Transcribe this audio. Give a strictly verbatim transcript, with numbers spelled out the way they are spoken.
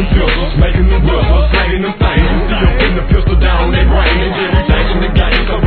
them pistols, making them whippers, slanging them things. You see them pin the pistol down, they brain, and then we taking the game.